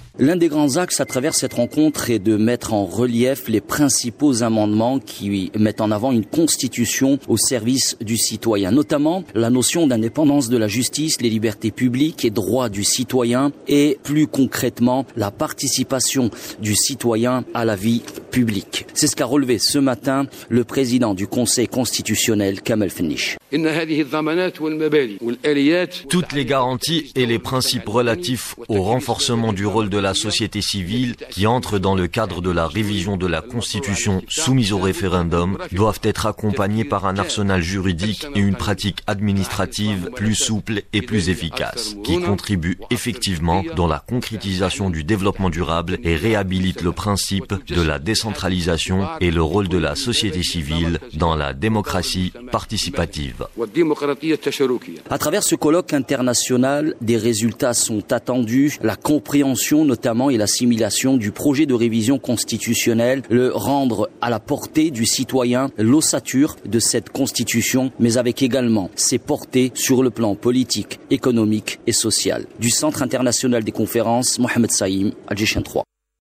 L'un des grands axes à travers cette rencontre est de mettre en relief les principaux amendements qui mettent en avant une constitution au service du citoyen, notamment la notion d'indépendance de la justice, les libertés publiques et droits du citoyen et plus concrètement la participation du citoyen à la vie publique. C'est ce qu'a relevé ce matin le président du Conseil constitutionnel, Kamel Fenniche. Toutes les garanties et les principes relatifs au renforcement du rôle de la société civile qui entrent dans le cadre de la révision de la Constitution soumise au référendum doivent être accompagnés par un arsenal juridique et une pratique administrative plus souple et plus efficace, qui contribuent effectivement dans la concrétisation du développement durable et réhabilitent le principe de la décentralisation et le rôle de la société civile dans la démocratie participative. À travers ce colloque international, des résultats sont attendus, la compréhension notamment et l'assimilation du projet de révision constitutionnelle, le rendre à la portée du citoyen, l'ossature de cette constitution, mais avec également ses portées sur le plan politique, économique et social. Du Centre international des conférences, Mohamed Saïm, Alger 3.